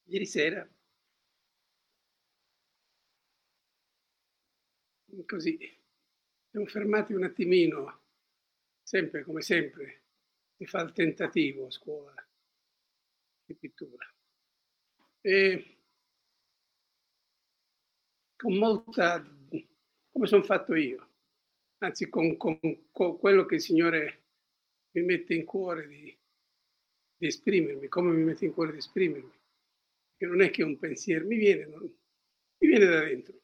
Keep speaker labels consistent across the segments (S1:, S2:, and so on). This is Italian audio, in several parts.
S1: Ieri sera, così, siamo fermati un attimino, sempre come sempre, si fa il tentativo a scuola di pittura. E con molta, come sono fatto io, anzi con quello che il Signore mi mette in cuore di esprimermi, come mi mette in cuore di esprimermi, che non è che un pensiero mi viene, mi viene da dentro.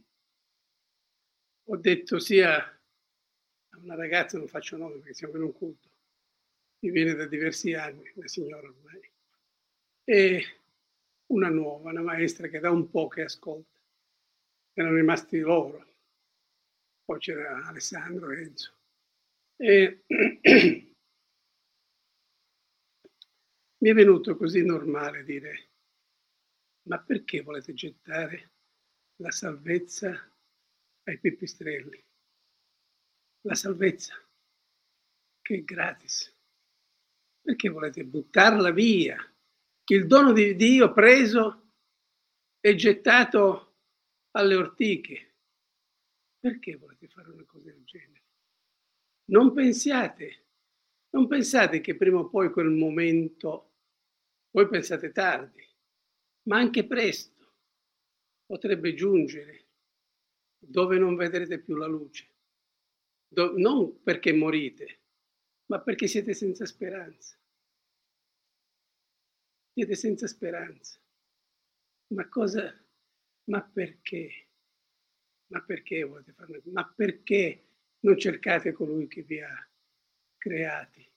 S1: Ho detto sia a una ragazza, non faccio nome perché siamo in un culto, mi viene da diversi anni, una signora ormai, e una nuova, una maestra che da un po' che ascolta, erano rimasti loro, poi c'era Alessandro, Enzo, e mi è venuto così normale dire, ma perché volete gettare la salvezza ai pipistrelli? La salvezza, che è gratis. Perché volete buttarla via? Il dono di Dio preso e gettato alle ortiche. Perché volete fare una cosa del genere? Non pensate che prima o poi quel momento, voi pensate tardi, ma anche presto potrebbe giungere dove non vedrete più la luce. Non perché morite, ma perché siete senza speranza. Siete senza speranza. Ma cosa? Ma perché? Ma perché volete farlo? Ma perché non cercate colui che vi ha creati?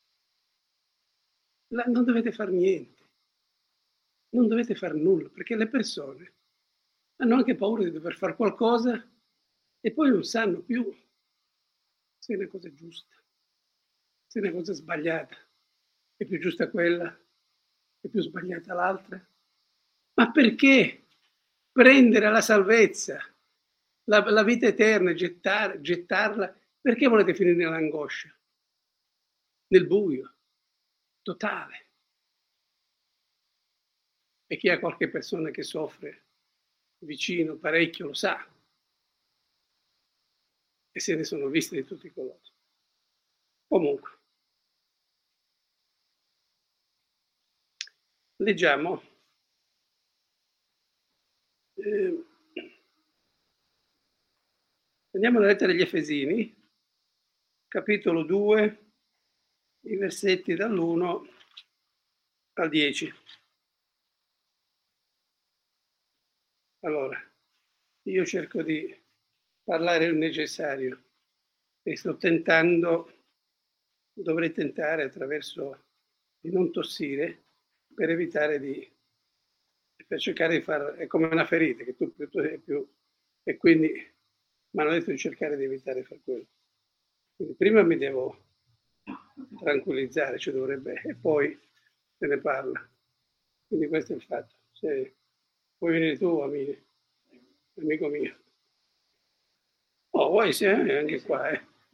S1: Non dovete fare niente, non dovete fare nulla, perché le persone hanno anche paura di dover fare qualcosa e poi non sanno più se è una cosa giusta, se è una cosa sbagliata. È più giusta quella, è più sbagliata l'altra. Ma perché prendere la salvezza, la vita eterna, gettarla? Perché volete finire nell'angoscia, nel buio totale? E chi ha qualche persona che soffre vicino parecchio lo sa, e se ne sono viste di tutti i colori. Comunque, leggiamo eh, andiamo alla lettera agli Efesini, capitolo 2, i versetti dall'1 al 10. Allora, io cerco di parlare il necessario e sto tentando, dovrei tentare attraverso di non tossire per evitare di, per cercare di fare, è come una ferita che tu più e quindi mi hanno detto di cercare di evitare di fare quello. Quindi prima mi devo tranquillizzare, ci dovrebbe, e poi se ne parla. Quindi questo è il fatto. Se vuoi venire tu, amico mio. Oh, vuoi sì, anche qua,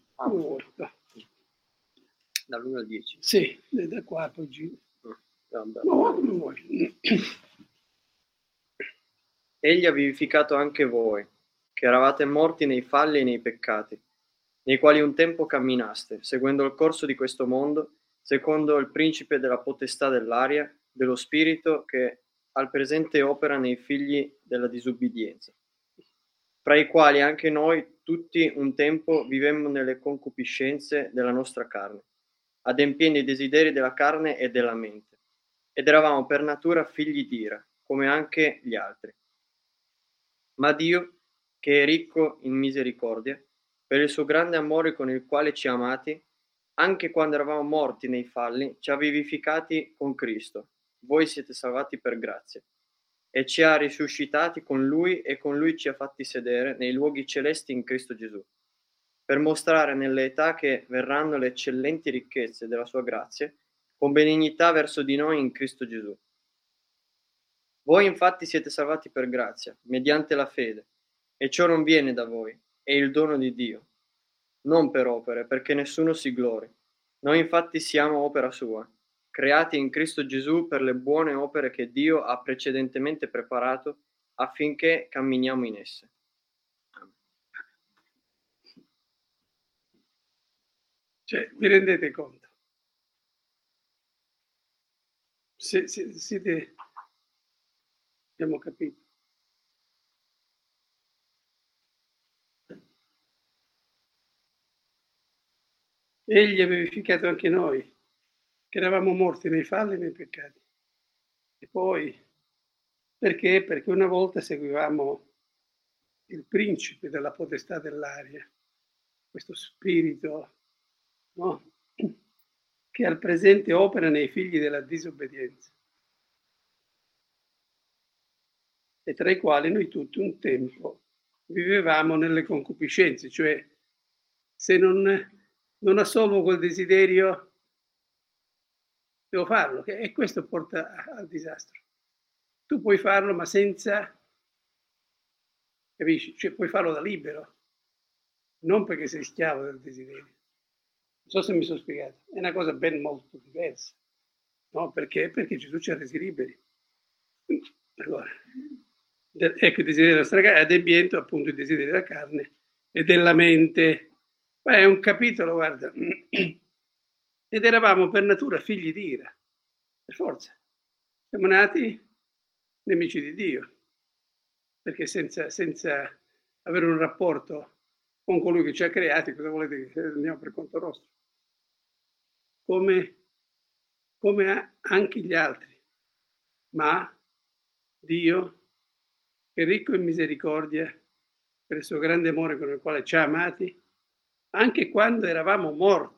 S2: Dall'1 al 10.
S1: Sì, da qua poi giro.
S2: Vabbè.
S1: No, come vuoi.
S2: Egli ha vivificato anche voi, che eravate morti nei falli e nei peccati, nei quali un tempo camminaste, seguendo il corso di questo mondo, secondo il principe della potestà dell'aria, dello spirito che al presente opera nei figli della disubbidienza, fra i quali anche noi tutti un tempo vivemmo nelle concupiscenze della nostra carne, adempiendo i desideri della carne e della mente, ed eravamo per natura figli d'ira, come anche gli altri. Ma Dio, che è ricco in misericordia, per il suo grande amore con il quale ci ha amati, anche quando eravamo morti nei falli, ci ha vivificati con Cristo. Voi siete salvati per grazia. E ci ha risuscitati con Lui e con Lui ci ha fatti sedere nei luoghi celesti in Cristo Gesù, per mostrare nelle età che verranno le eccellenti ricchezze della sua grazia, con benignità verso di noi in Cristo Gesù. Voi infatti siete salvati per grazia, mediante la fede, e ciò non viene da voi, è il dono di Dio, non per opere, perché nessuno si glori. Noi infatti siamo opera sua, creati in Cristo Gesù per le buone opere che Dio ha precedentemente preparato affinché camminiamo in esse.
S1: Cioè, vi rendete conto? Abbiamo capito. Egli ha vivificato anche noi, che eravamo morti nei falli e nei peccati. E poi, perché? Perché una volta seguivamo il principe della potestà dell'aria, questo spirito, no? Che al presente opera nei figli della disobbedienza, e tra i quali noi tutti un tempo vivevamo nelle concupiscenze, cioè se non assolvo quel desiderio devo farlo, e questo porta al disastro. Tu puoi farlo ma senza, capisci? Cioè puoi farlo da libero, non perché sei schiavo del desiderio. Non so se mi sono spiegato, è una cosa ben molto diversa, no? Perché? Perché Gesù ci ha resi liberi. Allora, ecco il desiderio della nostra carne, adempiendo appunto il desiderio della carne e della mente. Ma è un capitolo, guarda, ed eravamo per natura figli di ira, per forza. Siamo nati nemici di Dio, perché senza avere un rapporto con colui che ci ha creati, cosa volete che andiamo per conto nostro? Come anche gli altri, ma Dio, che è ricco in misericordia, per il suo grande amore con il quale ci ha amati, anche quando eravamo morti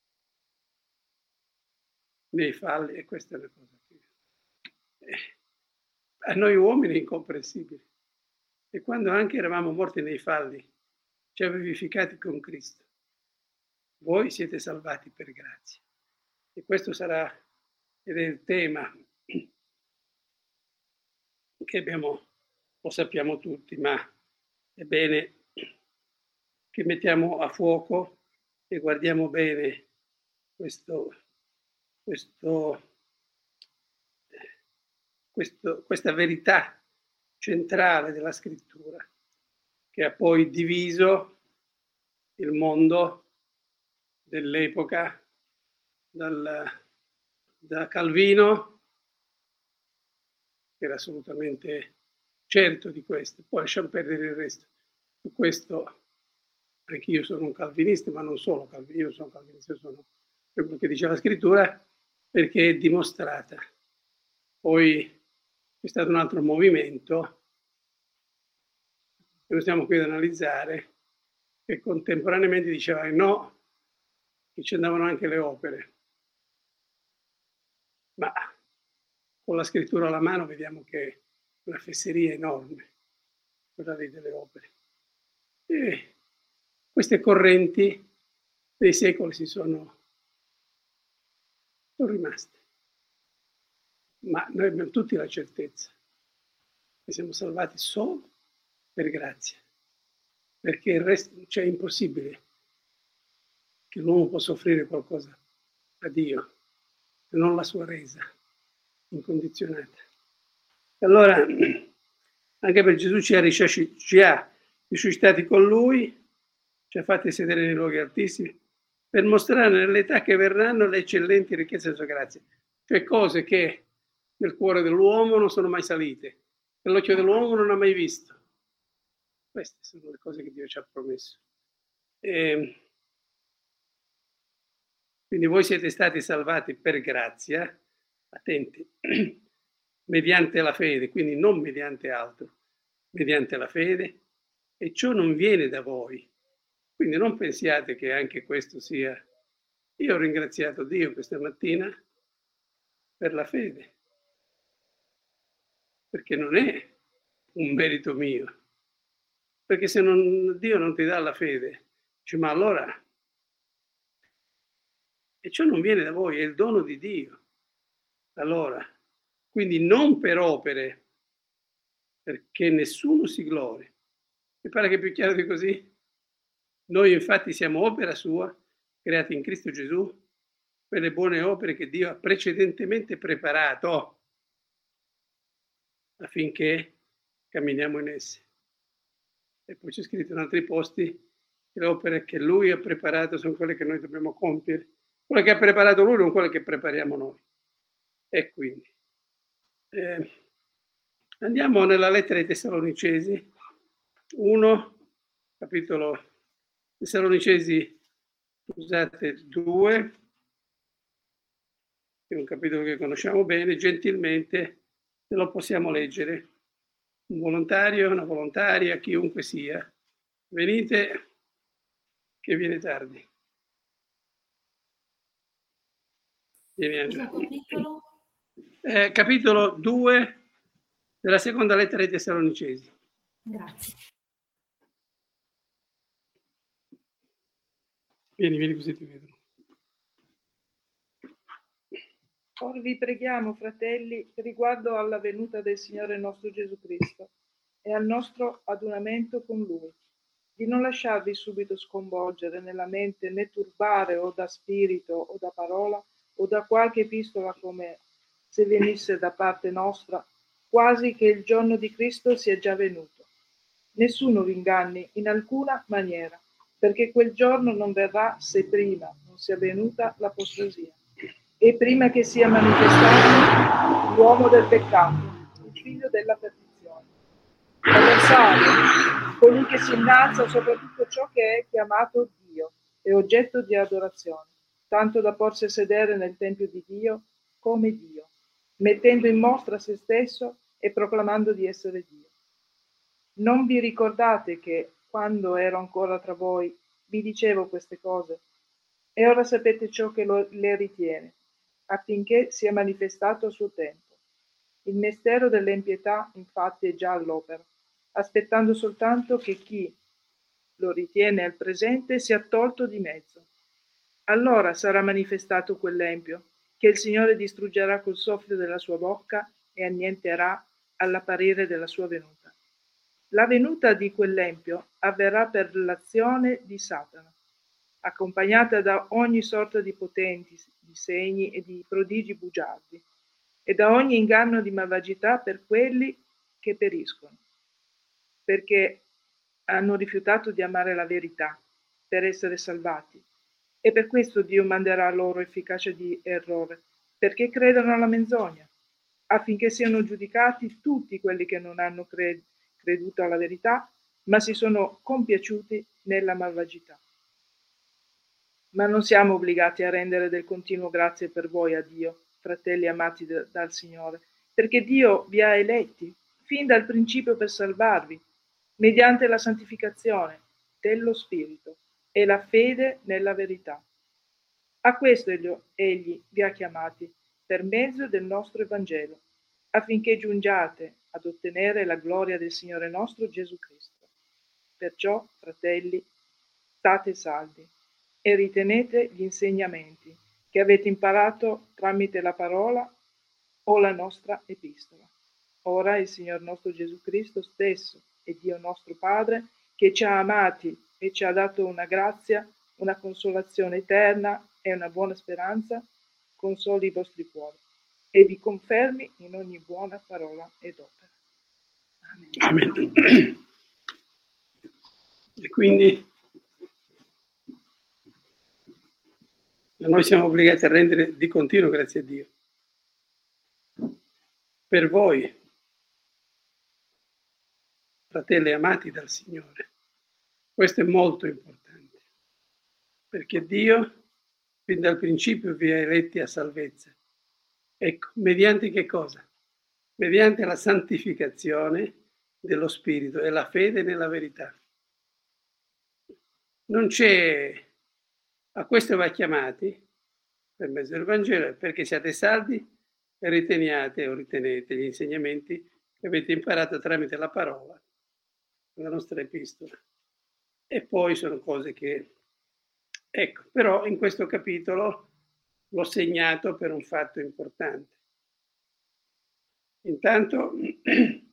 S1: nei falli, e questa è una cosa che a noi uomini è incomprensibile. E quando anche eravamo morti nei falli, ci ha vivificati con Cristo. Voi siete salvati per grazia. E questo sarà, ed è il tema che abbiamo, lo sappiamo tutti, ma è bene che mettiamo a fuoco e guardiamo bene questa verità centrale della scrittura, che ha poi diviso il mondo dell'epoca da Calvino, che era assolutamente certo di questo. Poi lasciamo perdere il resto. Su questo anche io sono un calvinista, ma non solo calvinista, io sono calvinista, sono quello che dice la scrittura, perché è dimostrata. Poi c'è stato un altro movimento che non stiamo qui ad analizzare, che contemporaneamente diceva no, che ci andavano anche le opere. Ma con la scrittura alla mano vediamo che è una fesseria enorme, quella lì delle opere. E queste correnti dei secoli sono rimaste. Ma noi abbiamo tutti la certezza che siamo salvati solo per grazia, perché il resto, cioè è impossibile che l'uomo possa offrire qualcosa a Dio, se non la sua resa incondizionata. Allora, anche per Gesù ci ha risuscitati con Lui, ci ha fatti sedere nei luoghi altissimi, per mostrare nell'età che verranno le eccellenti ricchezze della sua grazia, cioè cose che nel cuore dell'uomo non sono mai salite, che l'occhio dell'uomo non ha mai visto. Queste sono le cose che Dio ci ha promesso. Quindi voi siete stati salvati per grazia, attenti, mediante la fede, quindi non mediante altro, mediante la fede, e ciò non viene da voi. Quindi non pensiate che anche questo sia... Io ho ringraziato Dio questa mattina per la fede, perché non è un merito mio, perché se Dio non ti dà la fede, dice, ma allora... E ciò non viene da voi, è il dono di Dio. Allora, quindi non per opere, perché nessuno si glori. Mi pare che è più chiaro di così. Noi infatti siamo opera sua, creati in Cristo Gesù, per le buone opere che Dio ha precedentemente preparato affinché camminiamo in esse. E poi c'è scritto in altri posti che le opere che Lui ha preparato sono quelle che noi dobbiamo compiere. Quelle che ha preparato Lui non quelle che prepariamo noi. E quindi andiamo nella lettera ai Tessalonicesi 1, capitolo Tessalonicesi, scusate, 2, che è un capitolo che conosciamo bene, gentilmente se lo possiamo leggere. Un volontario, una volontaria, chiunque sia. Venite, che viene tardi. Vieni, Angela.
S3: Capitolo?
S1: Capitolo 2 della seconda lettera ai Tessalonicesi.
S3: Grazie.
S1: Vieni così ti vedo.
S4: Ora vi preghiamo, fratelli, riguardo alla venuta del Signore nostro Gesù Cristo e al nostro adunamento con Lui, di non lasciarvi subito sconvolgere nella mente né turbare o da spirito o da parola o da qualche epistola come se venisse da parte nostra, quasi che il giorno di Cristo sia già venuto. Nessuno vi inganni in alcuna maniera, perché quel giorno non verrà se prima non sia venuta l'apostasia e prima che sia manifestato l'uomo del peccato, il figlio della perdizione, l'avversario, colui che si innalza sopra tutto ciò che è chiamato Dio e oggetto di adorazione, tanto da porsi a sedere nel tempio di Dio come Dio, mettendo in mostra se stesso e proclamando di essere Dio. Non vi ricordate che, quando ero ancora tra voi, vi dicevo queste cose? E ora sapete ciò che le ritiene, affinché sia manifestato a suo tempo. Il mistero dell'empietà, infatti, è già all'opera, aspettando soltanto che chi lo ritiene al presente sia tolto di mezzo. Allora sarà manifestato quell'empio, che il Signore distruggerà col soffio della sua bocca e annienterà all'apparire della sua venuta. La venuta di quell'empio avverrà per l'azione di Satana, accompagnata da ogni sorta di potenti, di segni e di prodigi bugiardi, e da ogni inganno di malvagità per quelli che periscono, perché hanno rifiutato di amare la verità per essere salvati. E per questo Dio manderà loro efficacia di errore, perché credano alla menzogna, affinché siano giudicati tutti quelli che non hanno creduto alla verità, ma si sono compiaciuti nella malvagità. Ma non siamo obbligati a rendere del continuo grazie per voi a Dio, fratelli amati dal Signore, perché Dio vi ha eletti fin dal principio per salvarvi, mediante la santificazione dello Spirito e la fede nella verità. A questo Egli vi ha chiamati per mezzo del nostro Evangelo, affinché giungiate ad ottenere la gloria del Signore nostro Gesù Cristo. Perciò, fratelli, state saldi e ritenete gli insegnamenti che avete imparato tramite la parola o la nostra epistola. Ora il Signor nostro Gesù Cristo stesso e Dio nostro Padre, che ci ha amati e ci ha dato una grazia, una consolazione eterna e una buona speranza, consoli i vostri cuori e vi confermi in ogni buona parola ed opera.
S1: Amen. Amen. E quindi noi siamo obbligati a rendere di continuo grazie a Dio. Per voi, fratelli amati dal Signore, questo è molto importante, perché Dio fin dal principio vi ha eletti a salvezza. Ecco, mediante che cosa? Mediante la santificazione dello Spirito e la fede nella verità. Non c'è, a questo va chiamati per mezzo del Vangelo, perché siate saldi e riteniate o ritenete gli insegnamenti che avete imparato tramite la parola, la nostra epistola. E poi sono cose che, ecco, però in questo capitolo l'ho segnato per un fatto importante. Intanto, che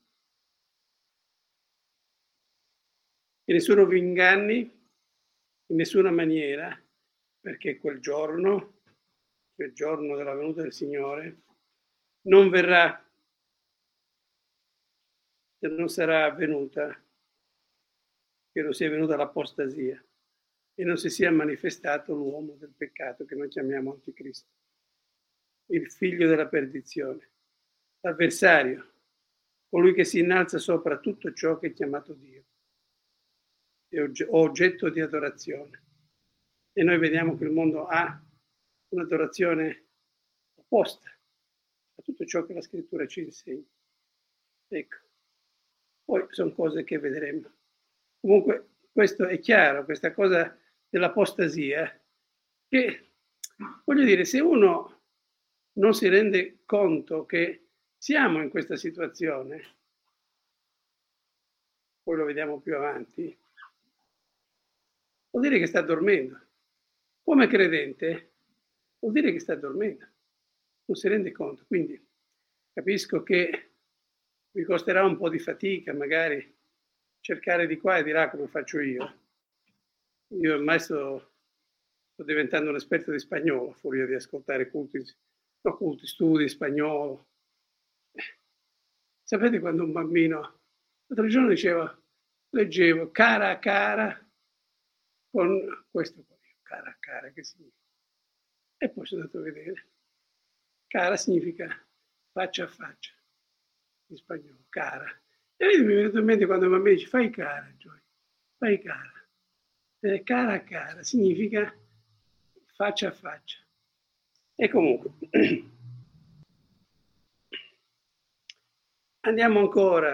S1: nessuno vi inganni in nessuna maniera, perché quel giorno nel giorno della venuta del Signore, non verrà, se non sarà avvenuta, che non sia venuta l'apostasia e non si sia manifestato l'uomo del peccato che noi chiamiamo Anticristo, il figlio della perdizione, l'avversario, colui che si innalza sopra tutto ciò che è chiamato Dio, è oggetto di adorazione. E noi vediamo che il mondo ha un'adorazione opposta a tutto ciò che la scrittura ci insegna. Ecco, poi sono cose che vedremo. Comunque questo è chiaro, questa cosa dell'apostasia, che voglio dire, se uno non si rende conto che siamo in questa situazione, poi lo vediamo più avanti, vuol dire che sta dormendo. Come credente vuol dire che sta dormendo, non si rende conto. Quindi capisco che vi costerà un po' di fatica magari cercare di qua e di là come faccio io. Io ormai sto diventando un esperto di spagnolo, furia di ascoltare studi spagnolo. Sapete quando un bambino, l'altro giorno leggevo cara a cara con questo qua, cara a cara, che significa? E poi sono andato a vedere. Cara significa faccia a faccia, in spagnolo, cara. E lì mi è venuto in mente quando il bambino dice fai cara, Gioia, fai cara. Cara a cara significa faccia a faccia. E comunque, andiamo ancora.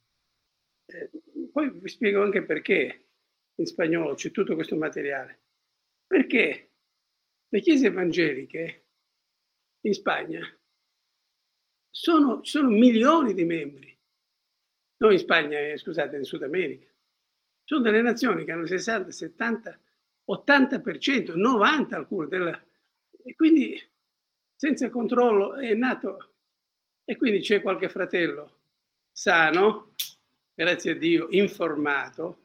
S1: Poi vi spiego anche perché in spagnolo c'è tutto questo materiale. Perché le chiese evangeliche in Spagna sono milioni di membri. Non in Spagna, scusate, in Sud America. Sono delle nazioni che hanno il 60, 70, 80%, 90% alcune. E quindi senza controllo è nato. E quindi c'è qualche fratello sano, grazie a Dio, informato,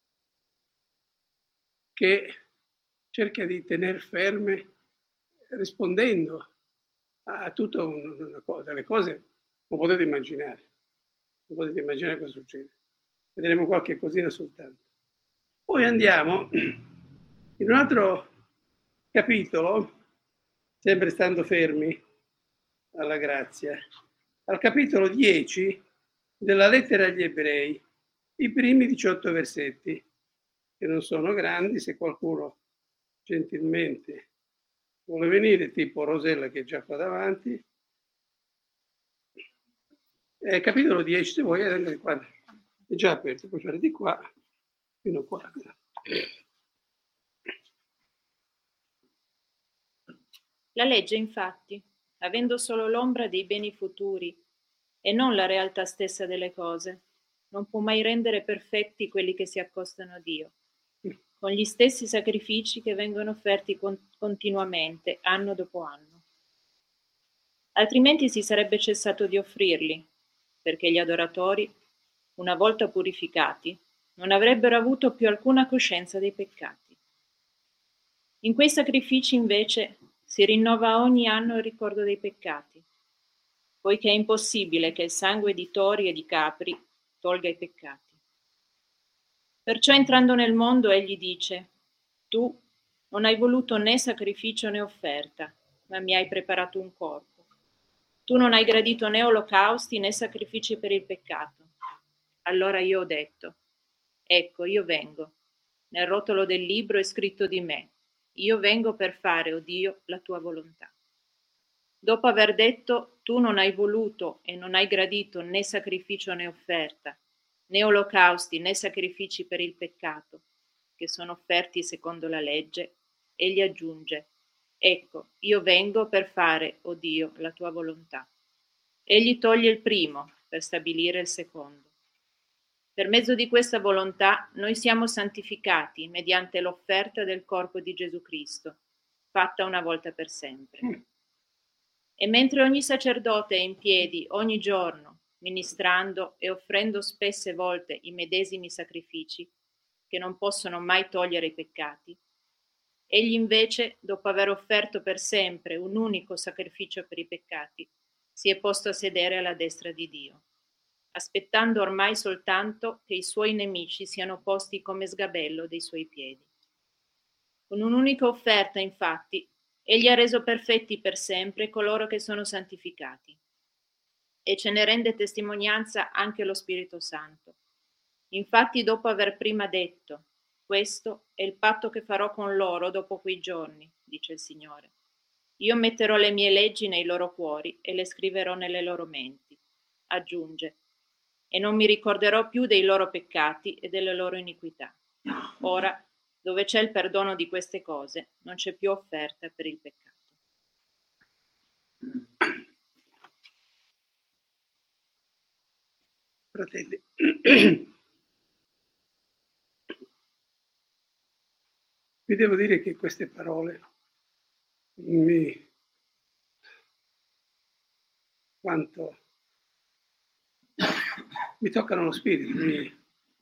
S1: che cerca di tenere ferme rispondendo a tutta una cosa. Le cose non potete immaginare cosa succede. Vedremo qualche cosina soltanto. Poi andiamo in un altro capitolo, sempre stando fermi alla grazia, al capitolo 10 della lettera agli Ebrei, i primi 18 versetti, che non sono grandi. Se qualcuno gentilmente vuole venire, tipo Rosella che è già qua davanti, capitolo 10, se vuoi, anche qua, è già aperto, puoi fare di qua fino a qua.
S3: La legge, infatti, avendo solo l'ombra dei beni futuri e non la realtà stessa delle cose, non può mai rendere perfetti quelli che si accostano a Dio, con gli stessi sacrifici che vengono offerti continuamente, anno dopo anno. Altrimenti si sarebbe cessato di offrirli, perché gli adoratori, una volta purificati, non avrebbero avuto più alcuna coscienza dei peccati. In quei sacrifici, invece, si rinnova ogni anno il ricordo dei peccati, poiché è impossibile che il sangue di tori e di capri tolga i peccati. Perciò entrando nel mondo egli dice: tu non hai voluto né sacrificio né offerta, ma mi hai preparato un corpo. Tu non hai gradito né olocausti né sacrifici per il peccato. Allora io ho detto: ecco, io vengo. Nel rotolo del libro è scritto di me: io vengo per fare, o Dio, la tua volontà. Dopo aver detto: tu non hai voluto e non hai gradito né sacrificio né offerta, né olocausti né sacrifici per il peccato, che sono offerti secondo la legge, egli aggiunge: ecco, io vengo per fare, o Dio, la tua volontà. Egli toglie il primo per stabilire il secondo. Per mezzo di questa volontà noi siamo santificati mediante l'offerta del corpo di Gesù Cristo, fatta una volta per sempre. E mentre ogni sacerdote è in piedi ogni giorno, ministrando e offrendo spesse volte i medesimi sacrifici, che non possono mai togliere i peccati, Egli invece, dopo aver offerto per sempre un unico sacrificio per i peccati, si è posto a sedere alla destra di Dio, aspettando ormai soltanto che i suoi nemici siano posti come sgabello dei suoi piedi. Con un'unica offerta, infatti, egli ha reso perfetti per sempre coloro che sono santificati. E ce ne rende testimonianza anche lo Spirito Santo. Infatti, dopo aver prima detto: questo è il patto che farò con loro dopo quei giorni, dice il Signore. Io metterò le mie leggi nei loro cuori e le scriverò nelle loro menti. Aggiunge: e non mi ricorderò più dei loro peccati e delle loro iniquità. Ora, dove c'è il perdono di queste cose, non c'è più offerta per il peccato.
S1: Fratelli, vi devo dire che queste parole mi toccano lo spirito,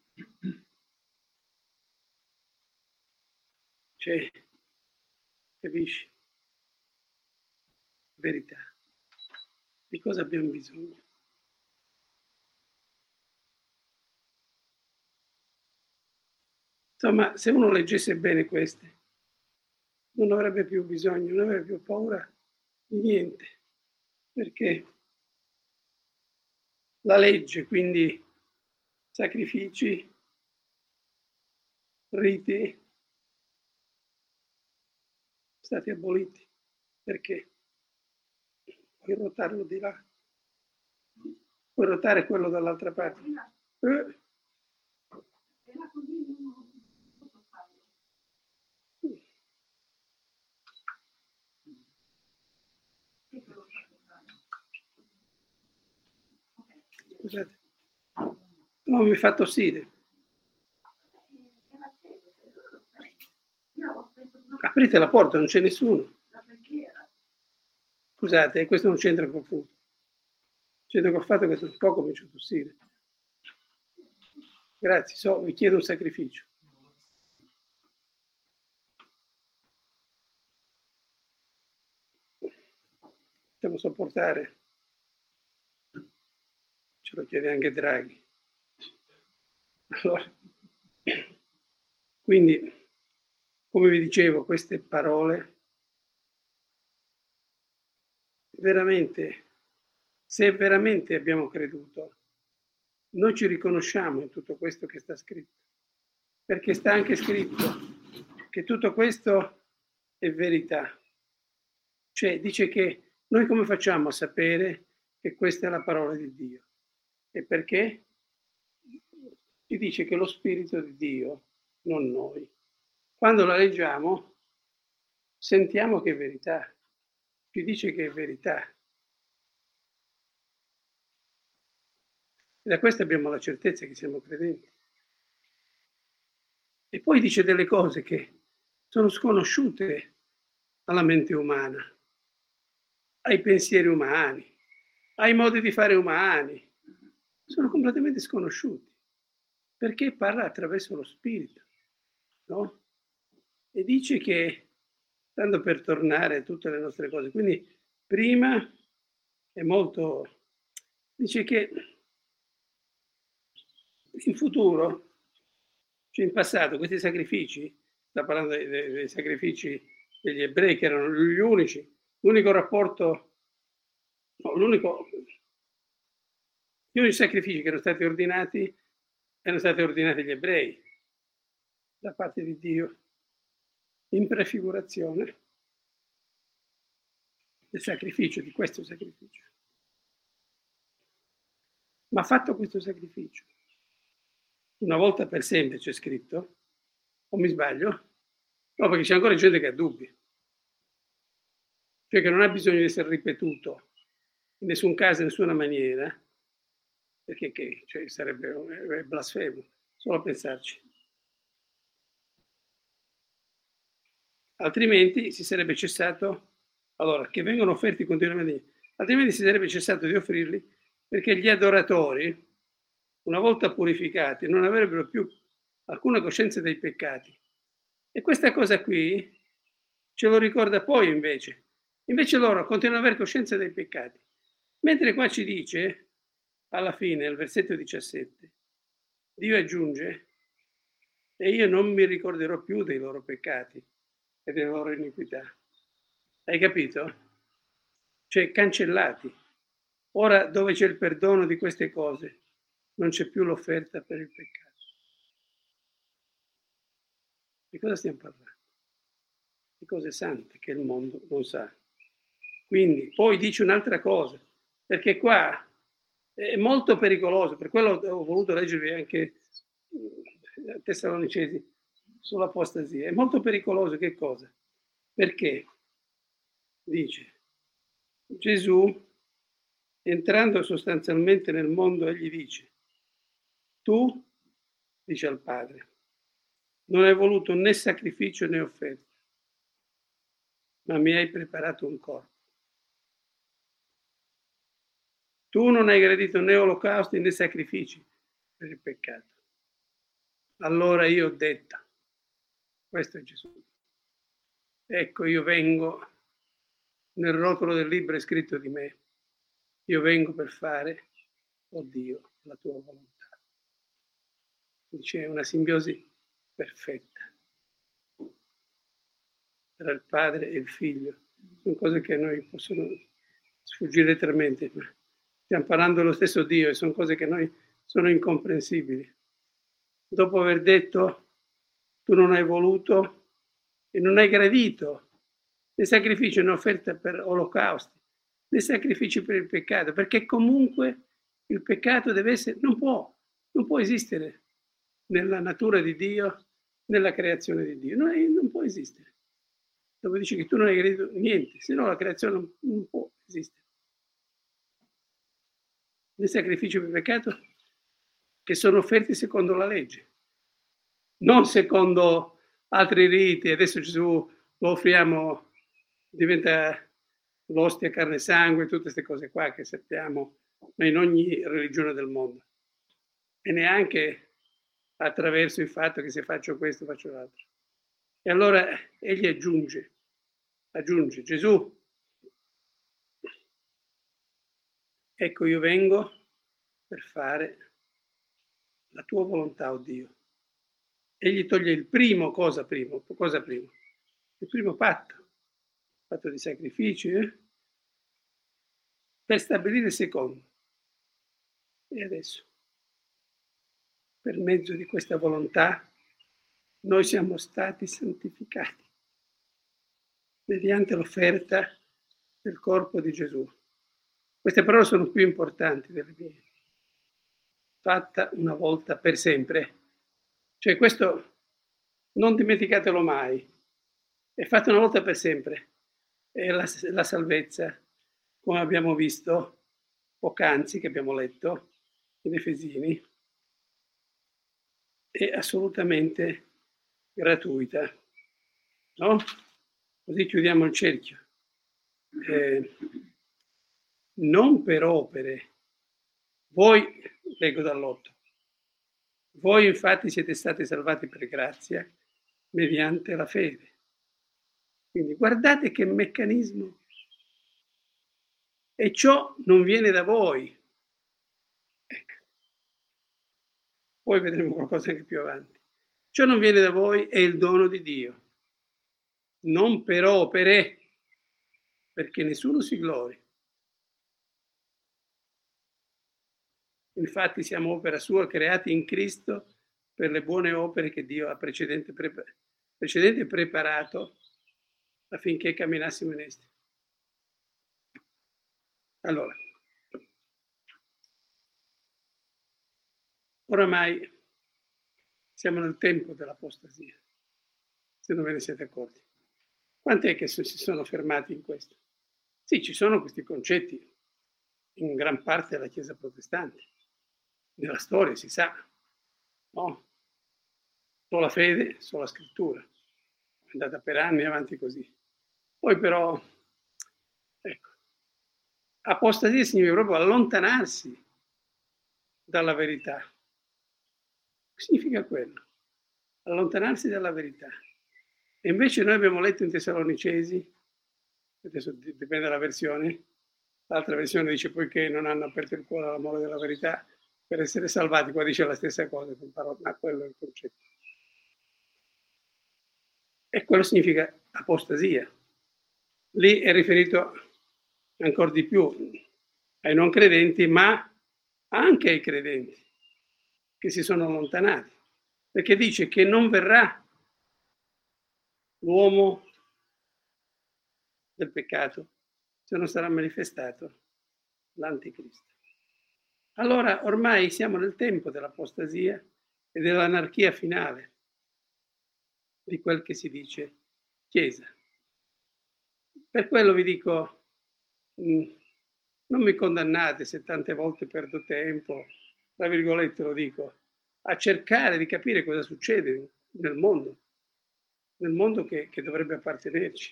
S1: cioè, capisci? Verità. Di cosa abbiamo bisogno? Insomma, se uno leggesse bene queste, non avrebbe più bisogno, non avrebbe più paura di niente, perché la legge, quindi sacrifici, riti, stati aboliti. Perché? Puoi rotarlo di là, puoi rotare quello dall'altra parte. Scusate, non mi fa tossire. Aprite la porta, non c'è nessuno. Scusate, questo non c'entra col punto. C'entra col fatto che sono un po' comincio a tossire. Grazie, vi chiedo un sacrificio. Possiamo sopportare. Ce lo chiede anche Draghi. Allora, quindi, come vi dicevo, queste parole veramente, se veramente abbiamo creduto, noi ci riconosciamo in tutto questo che sta scritto, perché sta anche scritto che tutto questo è verità. Cioè, dice che noi come facciamo a sapere che questa è la parola di Dio? E perché? Ci dice che lo Spirito di Dio, non noi. Quando la leggiamo, sentiamo che è verità. Ci dice che è verità. E da questo abbiamo la certezza che siamo credenti. E poi dice delle cose che sono sconosciute alla mente umana, ai pensieri umani, ai modi di fare umani. Sono completamente sconosciuti. Perché parla attraverso lo Spirito, no? E dice che, tanto per tornare a tutte le nostre cose, quindi prima è molto, dice che in futuro, cioè in passato, questi sacrifici, sta parlando dei sacrifici degli ebrei che erano gli unici, l'unico rapporto, no, gli unici sacrifici che erano stati ordinati agli ebrei da parte di Dio in prefigurazione del sacrificio, di questo sacrificio. Ma fatto questo sacrificio, una volta per sempre c'è scritto, o mi sbaglio? No, perché c'è ancora gente che ha dubbi, cioè che non ha bisogno di essere ripetuto in nessun caso, in nessuna maniera, perché cioè, sarebbe blasfemo, solo a pensarci. Altrimenti si sarebbe cessato, allora, che vengono offerti continuamente, altrimenti si sarebbe cessato di offrirli, perché gli adoratori, una volta purificati, non avrebbero più alcuna coscienza dei peccati. E questa cosa qui ce lo ricorda poi invece. Invece loro continuano ad avere coscienza dei peccati. Mentre qua ci dice, alla fine, al versetto 17, Dio aggiunge, e io non mi ricorderò più dei loro peccati e delle loro iniquità. Hai capito? Cioè, cancellati. Ora, dove c'è il perdono di queste cose, non c'è più l'offerta per il peccato. Di cosa stiamo parlando? Di cose sante che il mondo non sa. Quindi, poi dice un'altra cosa, perché qua è molto pericoloso, per quello ho voluto leggervi anche Tessalonicesi sull'apostasia. È molto pericoloso che cosa? Perché dice Gesù, entrando sostanzialmente nel mondo, egli dice, tu, dice al Padre, non hai voluto né sacrificio né offerta, ma mi hai preparato un corpo. Tu non hai gradito né olocausti né sacrifici per il peccato. Allora io ho detto, questo è Gesù. Ecco, io vengo, nel rotolo del libro è scritto di me, io vengo per fare, oh Dio, la tua volontà. C'è una simbiosi perfetta tra il padre e il figlio. Sono cose che a noi possono sfuggire letteralmente, ma stiamo parlando dello stesso Dio e sono cose che a noi sono incomprensibili. Dopo aver detto, tu non hai voluto e non hai gradito né sacrifici né offerta per olocausti, né sacrifici per il peccato, perché comunque il peccato deve essere, non può esistere nella natura di Dio, nella creazione di Dio, non può esistere. Dopo dice che tu non hai gradito niente, se no la creazione non può esistere. Né sacrifici per il peccato che sono offerti secondo la legge, non secondo altri riti. Adesso Gesù lo offriamo, diventa l'ostia, carne e sangue, tutte queste cose qua che sappiamo, ma in ogni religione del mondo. E neanche attraverso il fatto che se faccio questo faccio l'altro. E allora egli aggiunge Gesù, ecco io vengo per fare la tua volontà, oh Dio. Egli toglie il primo, cosa primo? Il primo patto di sacrifici, per stabilire il secondo. E adesso, per mezzo di questa volontà, noi siamo stati santificati mediante l'offerta del corpo di Gesù. Queste parole sono più importanti delle mie. Fatta una volta per sempre. Cioè questo non dimenticatelo mai. È fatta una volta per sempre. È la salvezza, come abbiamo visto poc'anzi, che abbiamo letto in Efesini, è assolutamente gratuita. No? Così chiudiamo il cerchio. Non per opere. Voi, leggo dall'8, voi infatti siete stati salvati per grazia mediante la fede. Quindi guardate che meccanismo. E ciò non viene da voi. Ecco. Poi vedremo qualcosa anche più avanti. Ciò non viene da voi, è il dono di Dio. Non per opere, perché nessuno si glori. Infatti siamo opera sua, creati in Cristo per le buone opere che Dio ha precedente preparato affinché camminassimo in esse. Allora, oramai siamo nel tempo dell'apostasia, se non ve ne siete accorti. Quant'è che si sono fermati in questo? Sì, ci sono questi concetti in gran parte della Chiesa protestante. Nella storia si sa, no? Sola fede, sola scrittura. È andata per anni avanti così. Poi però, ecco, apostasia significa proprio allontanarsi dalla verità. Significa quello, allontanarsi dalla verità. E invece noi abbiamo letto in Tessalonicesi, adesso dipende dalla versione, l'altra versione dice poiché non hanno aperto il cuore all'amore della verità per essere salvati, qua dice la stessa cosa, ma quello è il concetto. E quello significa apostasia. Lì è riferito ancora di più ai non credenti, ma anche ai credenti che si sono allontanati, perché dice che non verrà l'uomo del peccato se non sarà manifestato l'anticristo. Allora ormai siamo nel tempo dell'apostasia e dell'anarchia finale di quel che si dice Chiesa. Per quello vi dico, non mi condannate se tante volte perdo tempo, tra virgolette lo dico, a cercare di capire cosa succede nel mondo che dovrebbe appartenerci.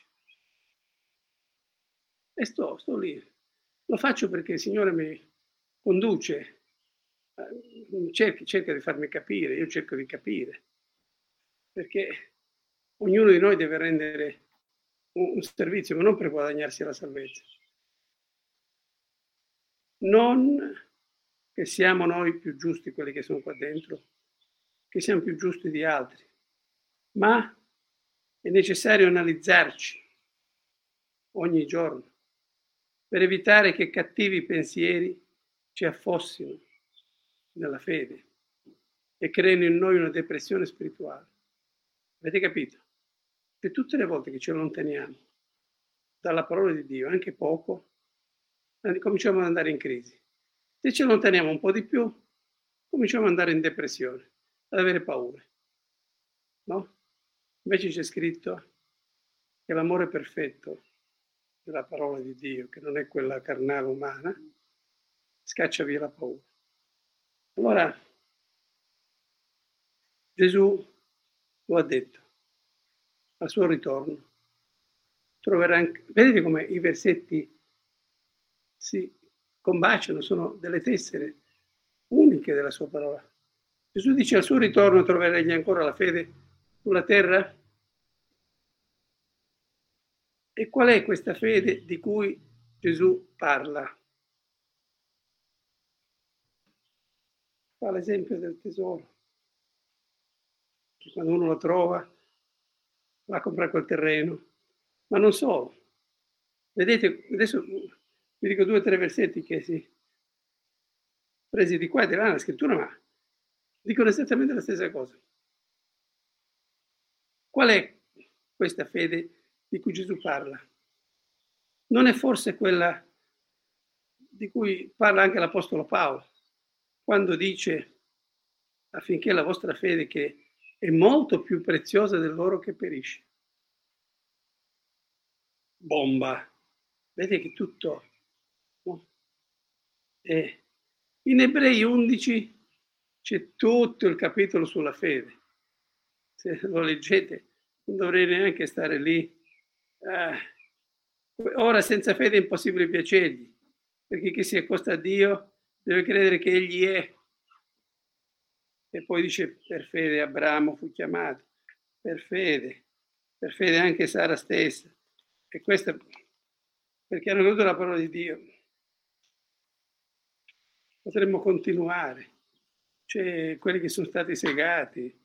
S1: E sto lì. Lo faccio perché il Signore mi conduce, cerca di farmi capire, io cerco di capire, perché ognuno di noi deve rendere un servizio, ma non per guadagnarsi la salvezza. Non che siamo noi più giusti, quelli che sono qua dentro, che siamo più giusti di altri, ma è necessario analizzarci ogni giorno per evitare che cattivi pensieri ci affossino nella fede e creino in noi una depressione spirituale. Avete capito? Che tutte le volte che ci allontaniamo dalla parola di Dio, anche poco, cominciamo ad andare in crisi. Se ci allontaniamo un po' di più, cominciamo ad andare in depressione, ad avere paure. No? Invece c'è scritto che l'amore perfetto della parola di Dio, che non è quella carnale umana, scaccia via la paura. Allora, Gesù lo ha detto, al suo ritorno, troverà anche, vedete come i versetti si combaciano, sono delle tessere uniche della sua parola. Gesù dice al suo ritorno troverai ancora la fede sulla terra? E qual è questa fede di cui Gesù parla? Fa l'esempio del tesoro, che quando uno lo trova va a comprare quel terreno, ma non solo. Vedete, adesso vi dico 2 o 3 versetti che si presi di qua e di là nella scrittura, ma dicono esattamente la stessa cosa. Qual è questa fede di cui Gesù parla? Non è forse quella di cui parla anche l'Apostolo Paolo, quando dice affinché la vostra fede, che è molto più preziosa dell'oro che perisce. Bomba! Vedete che tutto... No? E in Ebrei 11 c'è tutto il capitolo sulla fede. Se lo leggete non dovrei neanche stare lì. Ora senza fede è impossibile piacergli, perché chi si accosta a Dio deve credere che Egli è. E poi dice, per fede Abramo fu chiamato, per fede anche Sara stessa. E questo perché hanno creduto la parola di Dio. Potremmo continuare. C'è quelli che sono stati segati,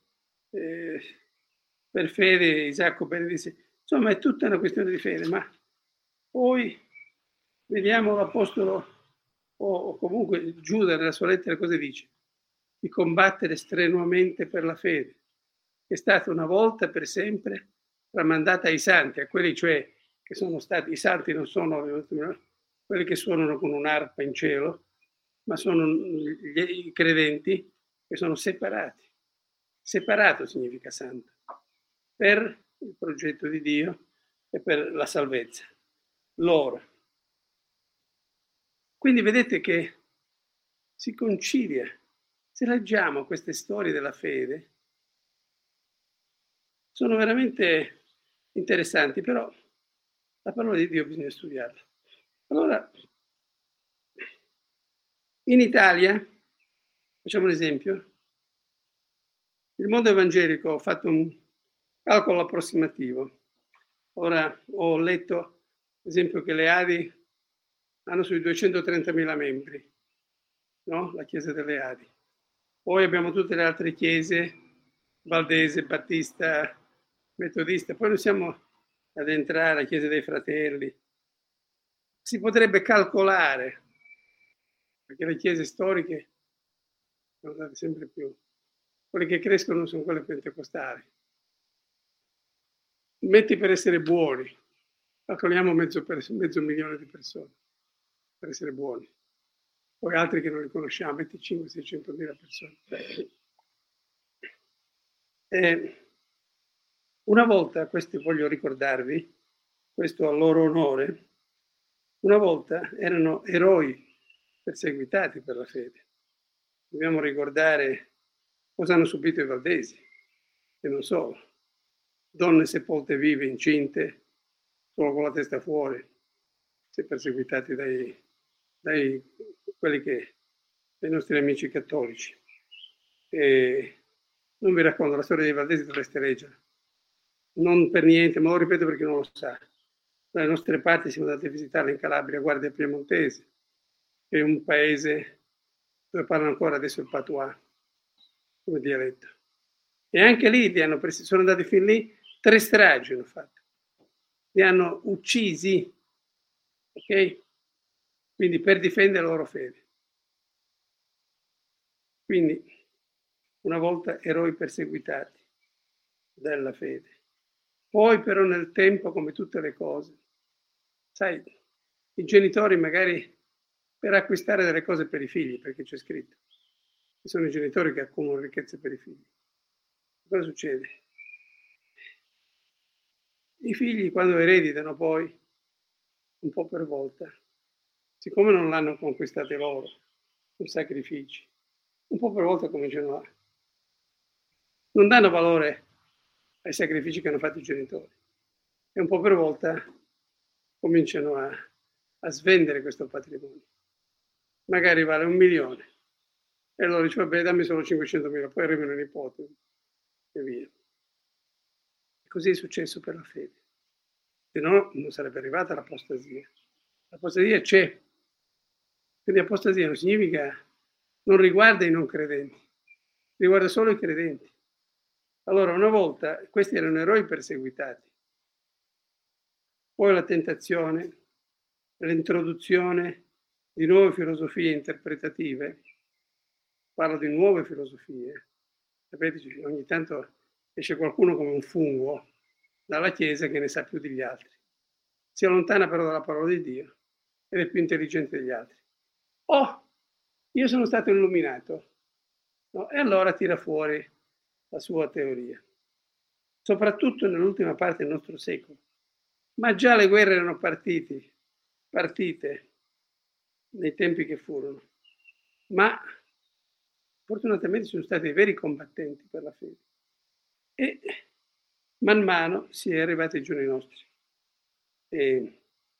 S1: per fede Isacco benedisse. Insomma, è tutta una questione di fede, ma poi vediamo l'Apostolo, o comunque Giuda nella sua lettera cosa dice? Di combattere strenuamente per la fede, che è stata una volta per sempre tramandata ai santi, a quelli cioè che sono stati, i santi non sono quelli che suonano con un'arpa in cielo, ma sono i credenti che sono separati. Separato significa santo, per il progetto di Dio e per la salvezza loro. Quindi vedete che si concilia. Se leggiamo queste storie della fede, sono veramente interessanti, però la parola di Dio bisogna studiarla. Allora, in Italia, facciamo un esempio, il mondo evangelico, ho fatto Calcolo approssimativo. Ora ho letto, ad esempio, che le Adi hanno sui 230.000 membri, no? La Chiesa delle Adi. Poi abbiamo tutte le altre chiese, Valdese, Battista, Metodista. Poi non siamo ad entrare alla Chiesa dei Fratelli. Si potrebbe calcolare, perché le chiese storiche sono state sempre più. Quelle che crescono sono quelle pentecostali. Metti per essere buoni, calcoliamo mezzo milione di persone, per essere buoni. Poi altri che non li conosciamo, metti 500-600 mila persone. Una volta, questo voglio ricordarvi, questo a loro onore, una volta erano eroi perseguitati per la fede. Dobbiamo ricordare cosa hanno subito i valdesi, e non solo. Donne sepolte vive, incinte, solo con la testa fuori, se perseguitati dai nostri amici cattolici. E non vi racconto la storia dei valdesi, dovreste leggere. Non per niente, ma lo ripeto perché non lo sa. Dalle nostre parti siamo andati a visitare in Calabria, Guardia Piemontese, che è un paese dove parlano ancora adesso il patois come dialetto. E anche lì sono andati fin lì, 3 stragi hanno fatto. Li hanno uccisi, ok? Quindi per difendere la loro fede. Quindi, una volta eroi perseguitati della fede. Poi però nel tempo, come tutte le cose, sai, i genitori magari per acquistare delle cose per i figli, perché c'è scritto, ci sono i genitori che accumulano ricchezze per i figli. Cosa succede? I figli quando ereditano poi, un po' per volta, siccome non l'hanno conquistate loro, con sacrifici, un po' per volta cominciano a... non danno valore ai sacrifici che hanno fatto i genitori e un po' per volta cominciano a svendere questo patrimonio. Magari vale 1 milione e allora dice vabbè dammi solo 500.000, poi arrivano i nipoti e via. Così è successo per la fede, se no non sarebbe arrivata l'apostasia. L'apostasia c'è, quindi apostasia non significa, non riguarda i non credenti, riguarda solo i credenti. Allora una volta questi erano eroi perseguitati, poi la tentazione, l'introduzione di nuove filosofie interpretative, parlo di nuove filosofie, sapete ogni tanto esce qualcuno come un fungo dalla Chiesa che ne sa più degli altri, si allontana però dalla parola di Dio ed è più intelligente degli altri. Oh, io sono stato illuminato, no? E allora tira fuori la sua teoria, soprattutto nell'ultima parte del nostro secolo. Ma già le guerre erano partite nei tempi che furono, ma fortunatamente sono stati dei veri combattenti per la fede. E man mano si è arrivati ai giorni nostri. E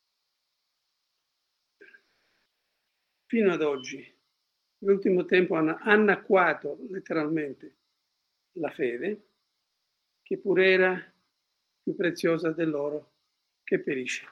S1: fino ad oggi, l'ultimo tempo hanno annacquato letteralmente la fede, che pure era più preziosa dell'oro che perisce.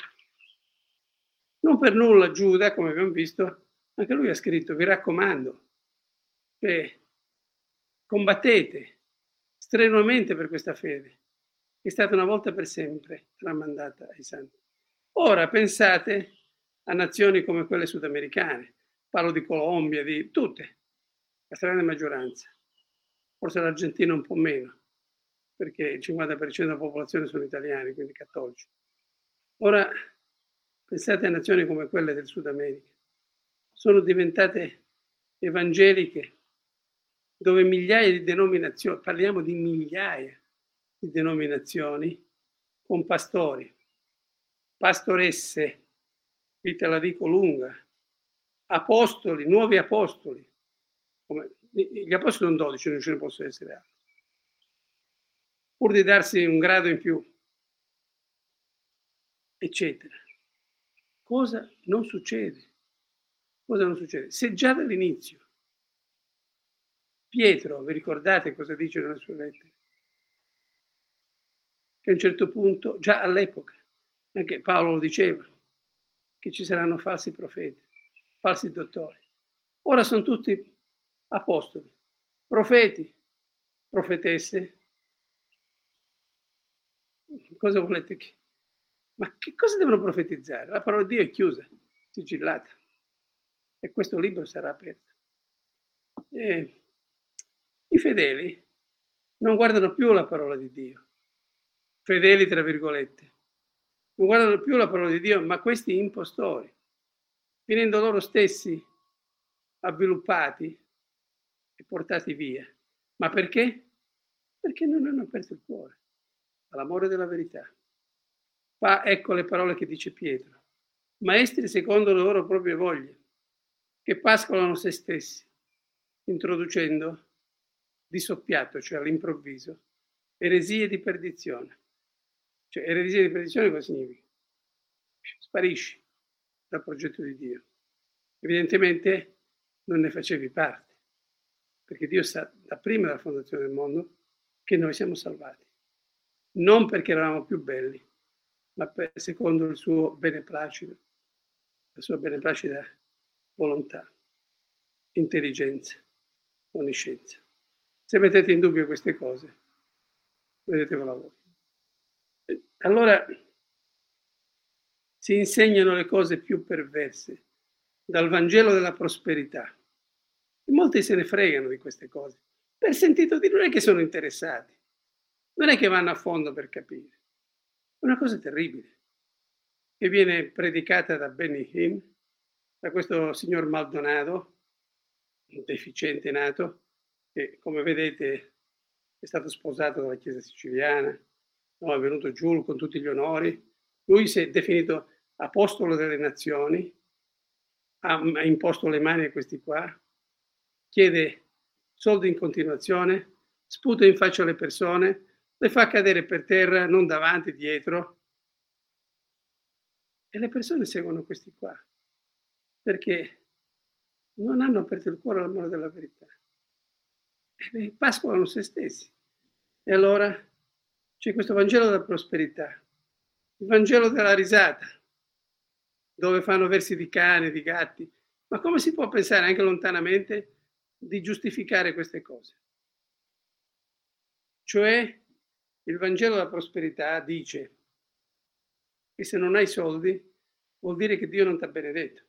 S1: Non per nulla Giuda, come abbiamo visto, anche lui ha scritto, vi raccomando, che combattete strenuamente per questa fede, che è stata una volta per sempre tramandata ai santi. Ora pensate a nazioni come quelle sudamericane, parlo di Colombia, di tutte, la stragrande maggioranza, forse l'Argentina un po' meno, perché il 50% della popolazione sono italiani, quindi cattolici. Ora pensate a nazioni come quelle del Sud America, sono diventate evangeliche, dove migliaia di denominazioni, parliamo di migliaia di denominazioni, con pastori, pastoresse, qui te la dico lunga, apostoli, nuovi apostoli, gli apostoli sono 12, non ce ne possono essere altri, pur di darsi un grado in più, eccetera. Cosa non succede? Cosa non succede? Se già dall'inizio Pietro, vi ricordate cosa dice nelle sue lettere? che a un certo punto, già all'epoca, anche Paolo lo diceva, che ci saranno falsi profeti, falsi dottori. Ora sono tutti apostoli, profeti, profetesse. Cosa volete che? Ma che cosa devono profetizzare? La parola di Dio è chiusa, sigillata, e questo libro sarà aperto. E i fedeli non guardano più la parola di Dio, fedeli tra virgolette, non guardano più la parola di Dio, ma questi impostori, finendo loro stessi avviluppati e portati via. Ma perché? Perché non hanno aperto il cuore all'amore della verità. Qua ecco le parole che dice Pietro. Maestri secondo le loro proprie voglie, che pascolano se stessi, introducendo di soppiatto, cioè all'improvviso, eresie di perdizione. Cioè, eresia di perdizione cosa significa? Sparisci dal progetto di Dio. Evidentemente non ne facevi parte, perché Dio sa da prima della fondazione del mondo che noi siamo salvati. Non perché eravamo più belli, ma secondo il suo beneplacito, la sua beneplacita volontà, intelligenza, onniscienza. Se mettete in dubbio queste cose, vedetevela voi. Allora si insegnano le cose più perverse dal Vangelo della prosperità. E molti se ne fregano di queste cose. Per sentito dire, non è che sono interessati, non è che vanno a fondo per capire. È una cosa terribile che viene predicata da Benny Hinn, da questo signor Maldonado, un deficiente nato, che come vedete è stato sposato dalla Chiesa siciliana, no, è venuto giù con tutti gli onori. Lui si è definito apostolo delle nazioni, ha imposto le mani a questi qua, chiede soldi in continuazione, sputa in faccia alle persone, le fa cadere per terra, non davanti, dietro. E le persone seguono questi qua, perché non hanno aperto il cuore all'amore della verità. E pascolano se stessi. E allora c'è questo Vangelo della prosperità, il Vangelo della risata, dove fanno versi di cani, di gatti. Ma come si può pensare anche lontanamente di giustificare queste cose? Cioè, il Vangelo della prosperità dice che se non hai soldi vuol dire che Dio non ti ha benedetto.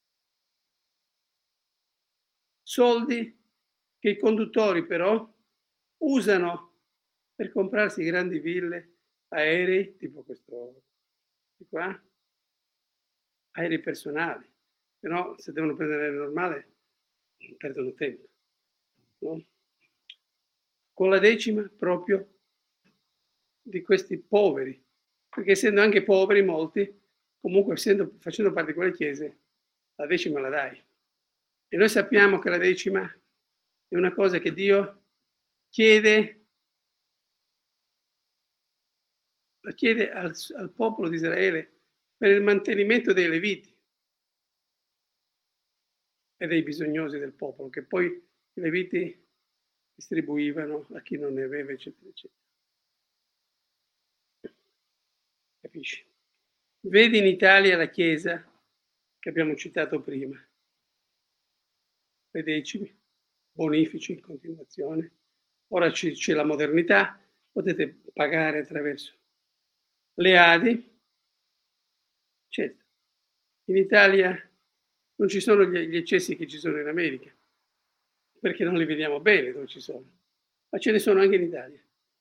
S1: Soldi che i conduttori però usano per comprarsi grandi ville, aerei, tipo questo di qua, aerei personali. Però se devono prendere l'aereo normale perdono tempo. No? Con la decima proprio di questi poveri, perché essendo anche poveri molti, comunque facendo parte di quelle chiese, la decima la dai. E noi sappiamo che la decima è una cosa che Dio chiede, la chiede al popolo di Israele per il mantenimento dei leviti e dei bisognosi del popolo, che poi i leviti distribuivano a chi non ne aveva, eccetera, eccetera. Capisci? Vedi in Italia la Chiesa che abbiamo citato prima, le decimi, bonifici in continuazione. Ora c'è la modernità, potete pagare attraverso le Adi. Certo, in Italia non ci sono gli eccessi che ci sono in America, perché non li vediamo bene dove ci sono, ma ce ne sono anche in Italia.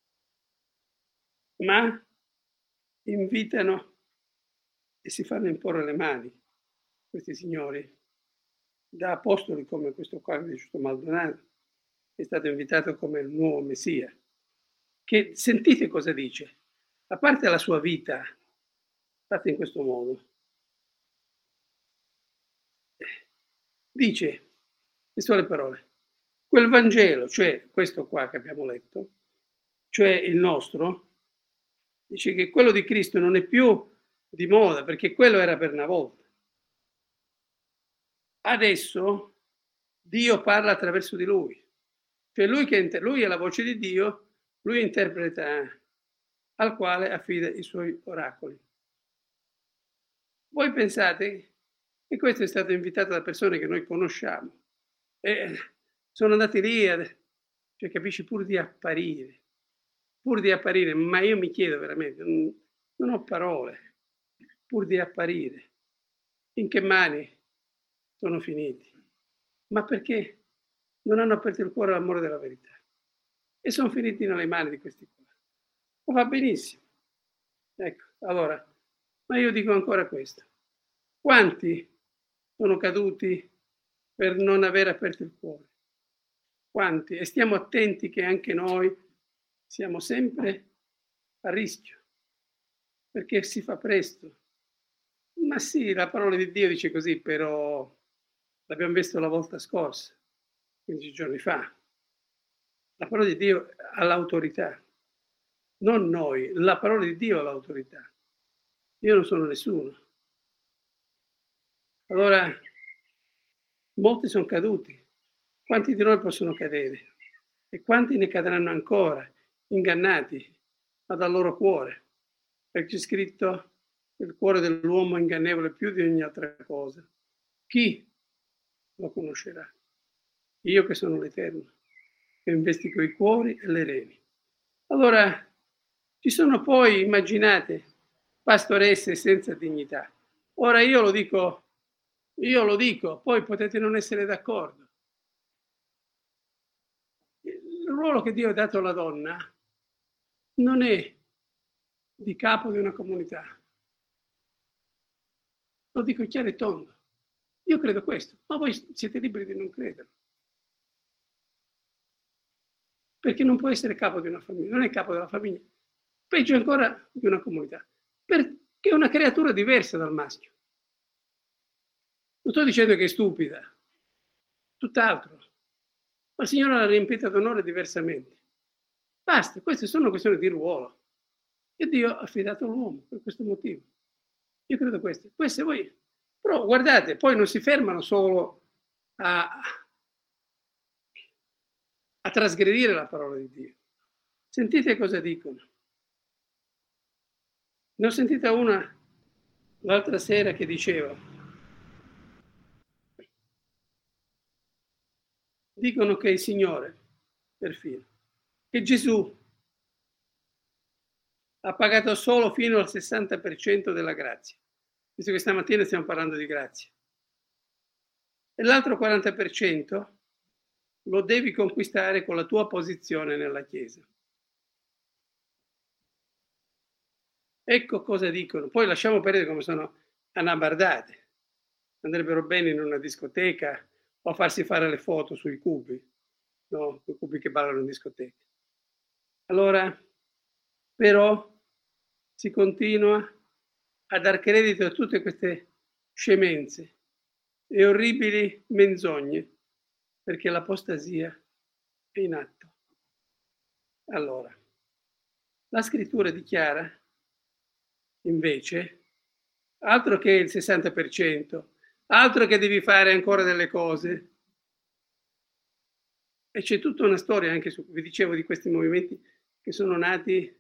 S1: Ma invitano e si fanno imporre le mani questi signori da apostoli come questo qua che è giusto Maldonado, che è stato invitato come il nuovo Messia, che sentite cosa dice, a parte la sua vita fatta in questo modo, dice le sue parole, quel Vangelo, cioè questo qua che abbiamo letto, cioè il nostro, dice che quello di Cristo non è più di moda, perché quello era per una volta. Adesso Dio parla attraverso di lui, cioè lui è la voce di Dio, lui interpreta al quale affida i suoi oracoli. Voi pensate che questo è stato invitato da persone che noi conosciamo e sono andati lì, cioè capisci, pur di apparire, ma io mi chiedo veramente, non ho parole, pur di apparire, in che mani sono finiti? Ma perché non hanno aperto il cuore all'amore della verità e sono finiti nelle mani di questi qua. Ma va benissimo. Ecco, allora, ma io dico ancora questo. Quanti sono caduti per non aver aperto il cuore? Quanti? E stiamo attenti che anche noi siamo sempre a rischio, perché si fa presto. Ma sì, la parola di Dio dice così, però l'abbiamo visto la volta scorsa, 15 giorni fa. La parola di Dio ha l'autorità, non noi, la parola di Dio ha l'autorità. Io non sono nessuno. Allora, molti sono caduti. Quanti di noi possono cadere? E quanti ne cadranno ancora, ingannati, ma dal loro cuore? Perché c'è scritto che il cuore dell'uomo è ingannevole più di ogni altra cosa. Chi lo conoscerà? Io che sono l'Eterno, che investigo i cuori e le reni. Allora, ci sono poi, immaginate, pastoresse senza dignità. Ora io lo dico, poi potete non essere d'accordo. Il ruolo che Dio ha dato alla donna non è di capo di una comunità. Lo dico chiaro e tondo. Io credo questo, ma voi siete liberi di non crederlo. Perché non può essere capo di una famiglia, non è capo della famiglia. Peggio ancora di una comunità. Perché è una creatura diversa dal maschio. Non sto dicendo che è stupida, tutt'altro. Ma il Signore l'ha riempita d'onore diversamente. Basta, queste sono questioni di ruolo. E Dio ha affidato l'uomo per questo motivo. Io credo questo. Queste voi. Però guardate, poi non si fermano solo a trasgredire la parola di Dio. Sentite cosa dicono. Ne ho sentita una l'altra sera che diceva: dicono che il Signore, perfino, che Gesù ha pagato solo fino al 60% della grazia, visto che stamattina stiamo parlando di grazia. E l'altro 40% lo devi conquistare con la tua posizione nella Chiesa. Ecco cosa dicono. Poi lasciamo perdere come sono annabardate. Andrebbero bene in una discoteca o a farsi fare le foto sui cubi, no? Quei cubi che ballano in discoteca. Allora, però, si continua a dar credito a tutte queste scemenze e orribili menzogne, perché l'apostasia è in atto. Allora, la scrittura dichiara, invece, altro che il 60%, altro che devi fare ancora delle cose. E c'è tutta una storia anche su, vi dicevo, di questi movimenti che sono nati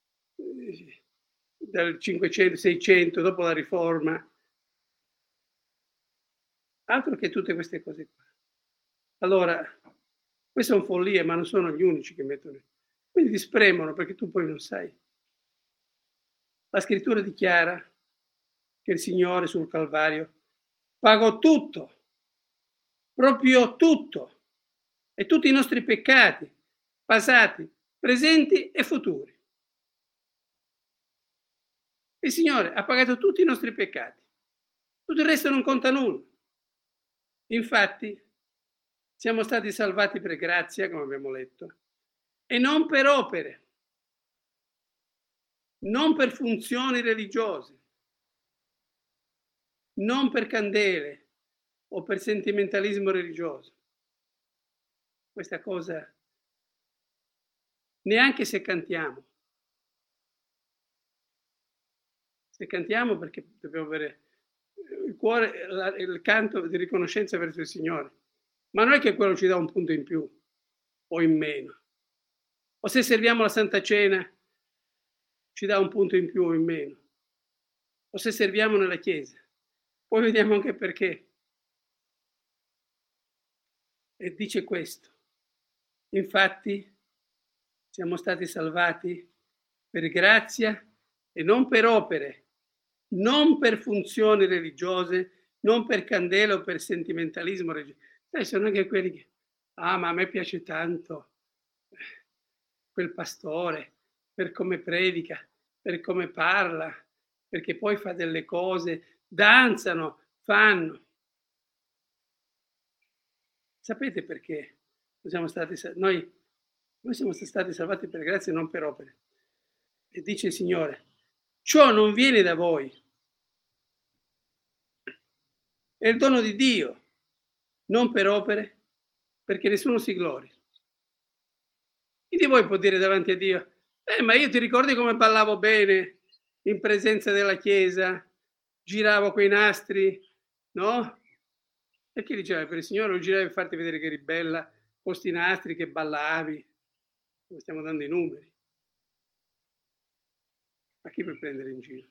S1: dal 500, 600, dopo la Riforma. Altro che tutte queste cose qua. Allora, queste sono follie, ma non sono gli unici che mettono. Quindi ti spremono perché tu poi non sai. La scrittura dichiara che il Signore sul Calvario pagò tutto, proprio tutto, e tutti i nostri peccati, passati, presenti e futuri. Il Signore ha pagato tutti i nostri peccati, tutto il resto non conta nulla. Infatti, siamo stati salvati per grazia, come abbiamo letto, e non per opere, non per funzioni religiose, non per candele o per sentimentalismo religioso. Questa cosa, neanche se cantiamo. Se cantiamo perché dobbiamo avere il cuore, il canto di riconoscenza verso il Signore. Ma non è che quello ci dà un punto in più o in meno. O se serviamo la Santa Cena ci dà un punto in più o in meno, o se serviamo nella Chiesa. Poi vediamo anche perché. E dice questo: infatti siamo stati salvati per grazia e non per opere, non per funzioni religiose, non per candela o per sentimentalismo religioso. Sono anche quelli che, ma a me piace tanto quel pastore, per come predica, per come parla, perché poi fa delle cose, danzano, fanno. Sapete perché noi siamo stati salvati per grazia e non per opere. E dice il Signore, ciò non viene da voi, è il dono di Dio, non per opere, perché nessuno si glori. Chi di voi può dire davanti a Dio, ma io ti ricordi come ballavo bene in presenza della Chiesa, giravo quei nastri, no? E chi diceva, per il Signore lo giravi per farti vedere che eri bella, posti nastri, che ballavi, stiamo dando i numeri. Ma chi puoi prendere in giro?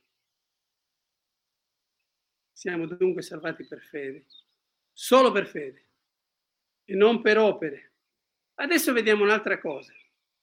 S1: Siamo dunque salvati per fede, solo per fede, e non per opere. Adesso vediamo un'altra cosa.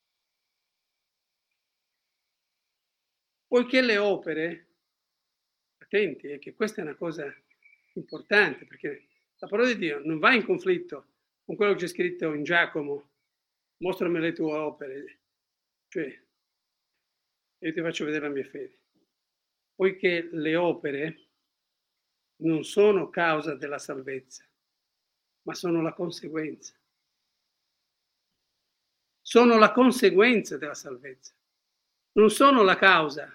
S1: Poiché le opere, attenti, che questa è una cosa importante, perché la parola di Dio non va in conflitto con quello che c'è scritto in Giacomo, mostrami le tue opere, cioè io ti faccio vedere la mia fede. Poiché le opere non sono causa della salvezza, ma sono la conseguenza. Sono la conseguenza della salvezza, non sono la causa.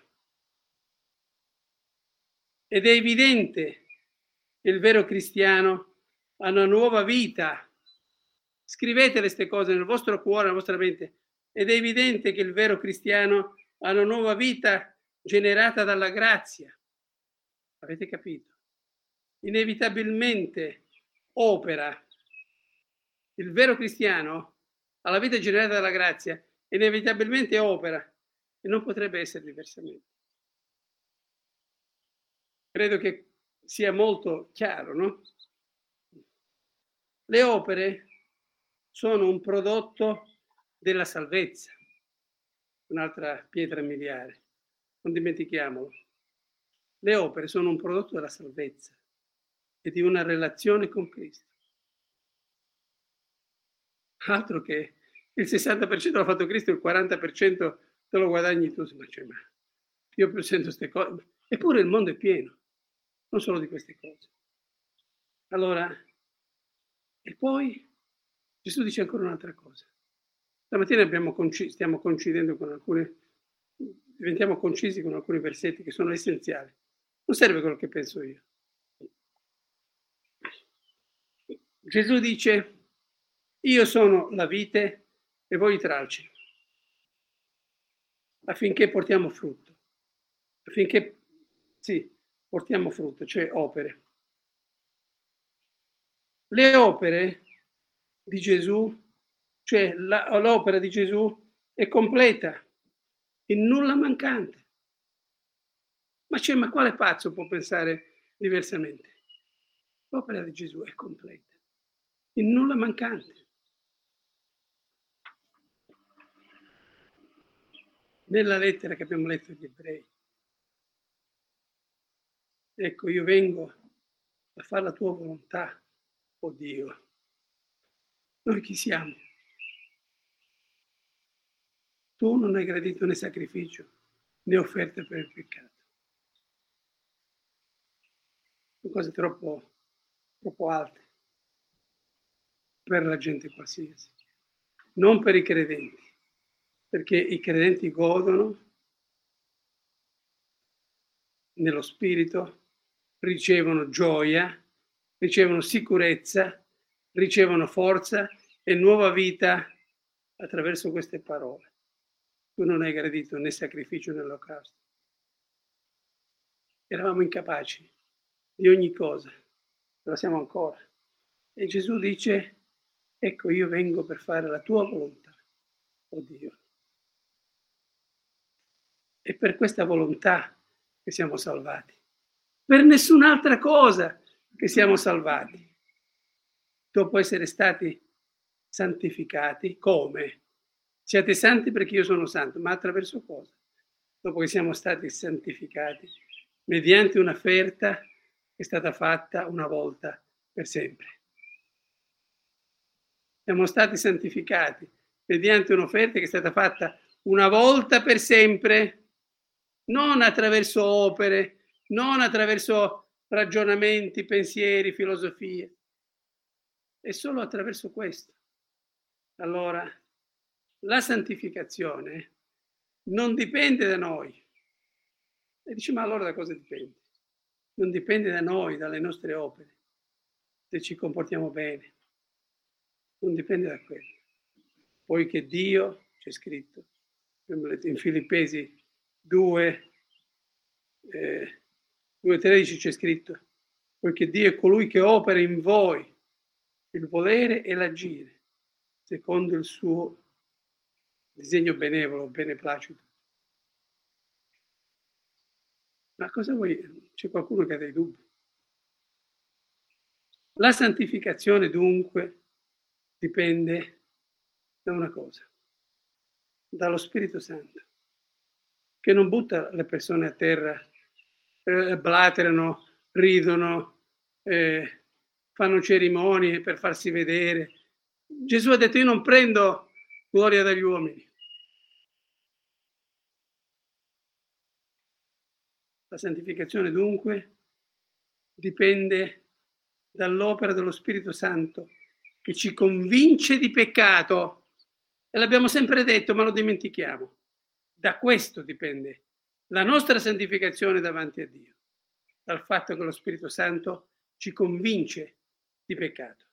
S1: Ed è evidente che il vero cristiano ha una nuova vita. Scrivete queste cose nel vostro cuore, nella vostra mente. Ed è evidente che il vero cristiano ha una nuova vita generata dalla grazia. Avete capito? Inevitabilmente opera. Il vero cristiano ha la vita generata dalla grazia, inevitabilmente opera e non potrebbe essere diversamente. Credo che sia molto chiaro, no? Le opere sono un prodotto della salvezza, un'altra pietra miliare, non dimentichiamolo. Le opere sono un prodotto della salvezza e di una relazione con Cristo. Altro che il 60% l'ha fatto Cristo, il 40% te lo guadagni tu. Ma io presento queste cose. Eppure il mondo è pieno, non solo di queste cose. Allora, e poi Gesù dice ancora un'altra cosa. Stamattina stiamo coincidendo con diventiamo concisi con alcuni versetti che sono essenziali. Non serve quello che penso io. Gesù dice, io sono la vite e voi i tralci, affinché portiamo frutto, portiamo frutto, cioè opere. Le opere di Gesù, cioè l'opera di Gesù è completa, in nulla mancante. Ma quale pazzo può pensare diversamente? L'opera di Gesù è completa, in nulla mancante. Nella lettera che abbiamo letto agli Ebrei, ecco, io vengo a fare la tua volontà, oh Dio. Noi chi siamo? Tu non hai gradito né sacrificio né offerte per il peccato. Sono cose troppo alte per la gente qualsiasi, non per i credenti, perché i credenti godono nello spirito, ricevono gioia, ricevono sicurezza, ricevono forza e nuova vita attraverso queste parole. Tu non hai gradito né sacrificio né olocausto. Eravamo incapaci di ogni cosa, lo siamo ancora. E Gesù dice, ecco, io vengo per fare la tua volontà, oh Dio. È per questa volontà che siamo salvati. Per nessun'altra cosa che siamo salvati. Dopo essere stati santificati, come? Siate santi perché io sono santo, ma attraverso cosa? Dopo che siamo stati santificati, mediante un'offerta che è stata fatta una volta per sempre. Siamo stati santificati mediante un'offerta che è stata fatta una volta per sempre, non attraverso opere, non attraverso ragionamenti, pensieri, filosofie. È solo attraverso questo. Allora, la santificazione non dipende da noi. E dici, ma allora da cosa dipende? Non dipende da noi, dalle nostre opere, se ci comportiamo bene. Non dipende da quello. Poiché Dio, c'è scritto, in Filippesi 2:13 c'è scritto, poiché Dio è colui che opera in voi il volere e l'agire, secondo il suo disegno benevolo, beneplacito. Ma cosa vuoi? C'è qualcuno che ha dei dubbi? La santificazione dunque dipende da una cosa, dallo Spirito Santo, che non butta le persone a terra, blaterano, ridono, fanno cerimonie per farsi vedere. Gesù ha detto: io non prendo gloria dagli uomini. La santificazione dunque dipende dall'opera dello Spirito Santo che ci convince di peccato, e l'abbiamo sempre detto ma lo dimentichiamo. Da questo dipende la nostra santificazione davanti a Dio, dal fatto che lo Spirito Santo ci convince di peccato.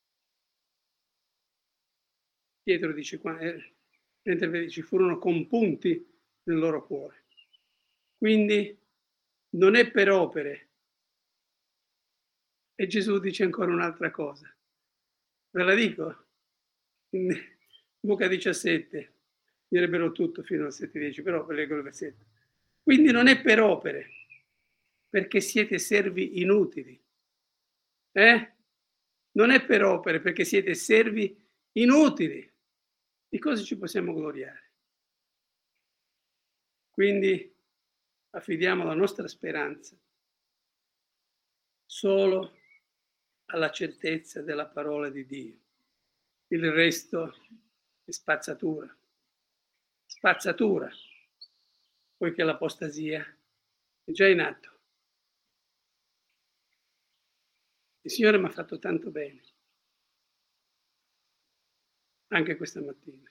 S1: Pietro dice, mentre ci furono compunti nel loro cuore. Quindi non è per opere. E Gesù dice ancora un'altra cosa. Ve la dico? In Luca 17, direbbero tutto fino al 7:10, però ve leggo il versetto. Quindi non è per opere, perché siete servi inutili. Non è per opere, perché siete servi inutili. Di cosa ci possiamo gloriare? Quindi affidiamo la nostra speranza solo alla certezza della parola di Dio. Il resto è spazzatura. Spazzatura, poiché l'apostasia è già in atto. Il Signore mi ha fatto tanto bene, anche questa mattina.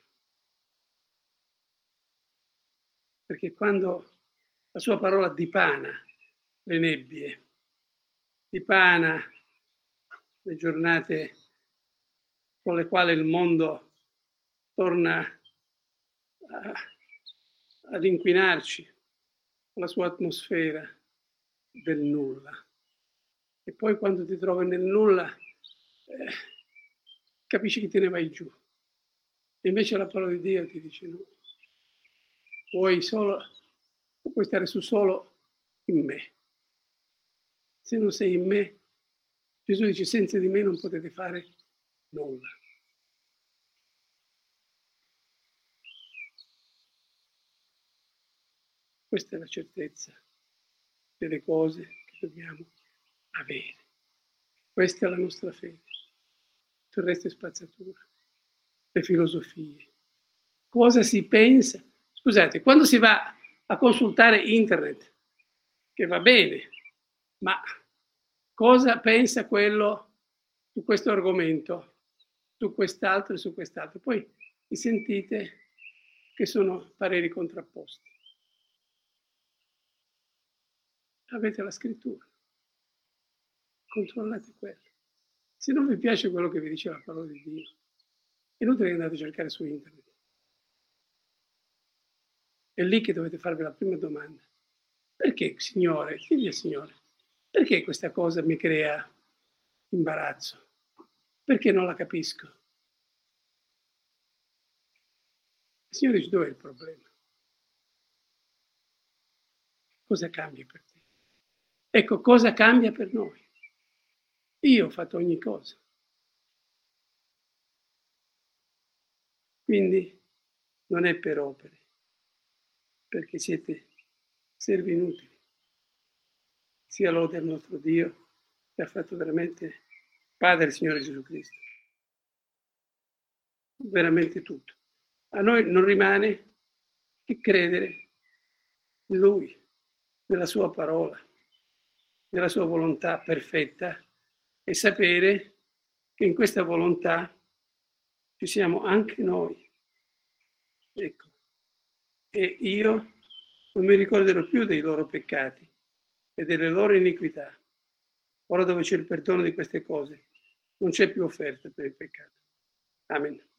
S1: Perché quando la sua parola dipana le nebbie, dipana le giornate con le quali il mondo torna ad inquinarci con la sua atmosfera del nulla. E poi quando ti trovi nel nulla capisci che te ne vai giù. E invece la parola di Dio ti dice no, puoi stare su solo in me. Se non sei in me, Gesù dice senza di me non potete fare nulla. Questa è la certezza delle cose che dobbiamo avere. Questa è la nostra fede. Tutto il resto è spazzatura. Le filosofie. Cosa si pensa? Scusate, quando si va a consultare internet, che va bene, ma cosa pensa quello su questo argomento, su quest'altro e su quest'altro? Poi vi sentite che sono pareri contrapposti. Avete la scrittura, controllate quello. Se non vi piace quello che vi dice la parola di Dio, è inutile che andate a cercare su internet. È lì che dovete farvi la prima domanda. Perché, Signore, figli del Signore, perché questa cosa mi crea imbarazzo? Perché non la capisco? Il Signore dice, dov'è il problema? cosa cambia per te? Ecco, cosa cambia per noi? Io ho fatto ogni cosa. Quindi non è per opere, perché siete servi inutili. Sia lode al nostro Dio, che ha fatto veramente Padre il Signore Gesù Cristo. Veramente tutto. A noi non rimane che credere in Lui, nella Sua parola, nella Sua volontà perfetta e sapere che in questa volontà ci siamo anche noi. Ecco. E io non mi ricorderò più dei loro peccati e delle loro iniquità. Ora dove c'è il perdono di queste cose, non c'è più offerta per il peccato. Amen.